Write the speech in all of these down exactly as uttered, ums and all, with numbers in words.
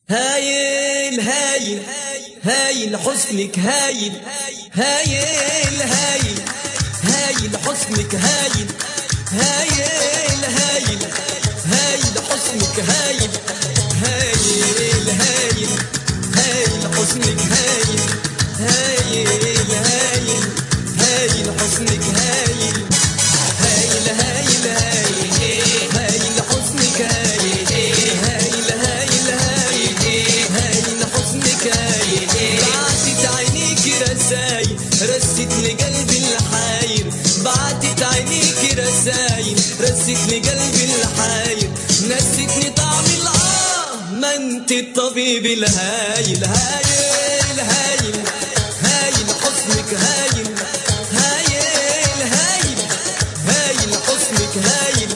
هايل هايل هايل حسنك هايل هايل هايل هايل حسنك هايل هايل هايل هايل حسنك هايل هايل هايل هايل حسنك هايل هايل هايل هايل حسنك هايل هايل هايل هايل هايل حسنك هايل هايل هايل هايل هايل حسنك هايل بعتت عينيكي رسايل رستني قلبي الحاير بعتت عينيكي رسايل رستني قلبي الحاير نسيتني طعم الآه ما انت الطبيب الهايل هايل هايل هايل حسنك هايل هايل هايل هايل حسنك هايل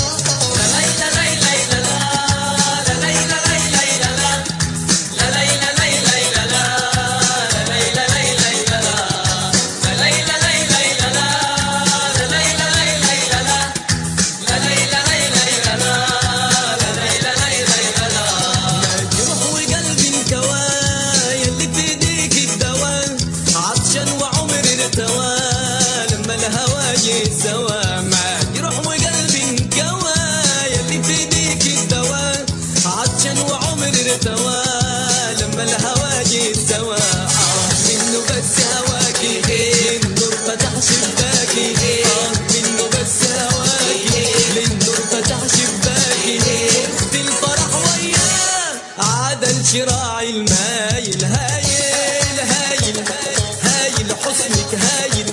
سوا ما يروح وقلبي انكوى يلي في ايديك الدواء عطشان وعمر ارتوى لما الهوا جه سوا اه منه بس هواكي للنور فتح شباكي اه منه بس هواكي للنور فتح شباكي وقت الفرح وياه عدل شراعي المايل هايل هايل هايل حسنك هايل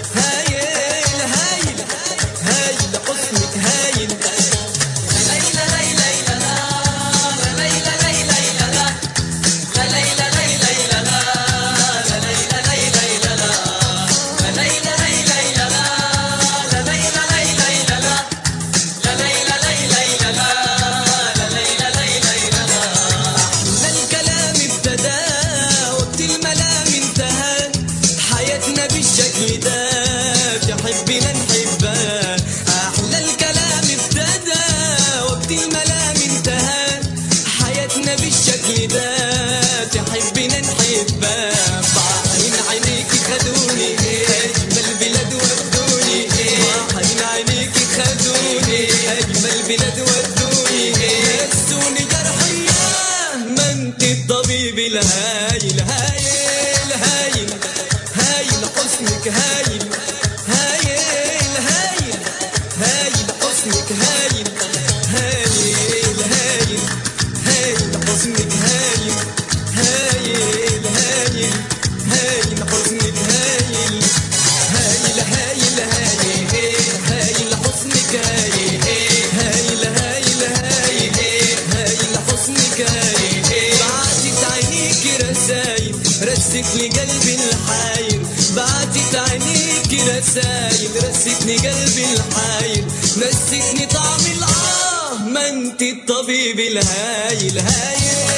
تحبنا نحبها أحلى الكلام ابتدى وقت الملام انتهى حياتنا بالشكل ده تحبنا نحبها بعين عينيك خدوني أجمل بلاد ودوني بعين عينيك خدوني أجمل بلاد ودوني نسوني جرحية ما انت الطبيب الهايل هايل هايل هايل حسنك هايل هايل هايل هايل حسنك هايل هايل هايل هايل حسنك هايل هايل هايل هايل حسنك هايل هايل هايل هايل هايل حسنك هايل هايل هايل هايل هايل حسنك هايل بعتت عينيكي رسايل رستني قلبي الحاير بعتت عينيكي رسايل رستني قلبي الحاير نسيتني طعم الآه ما انت الطبيب الهايل هايل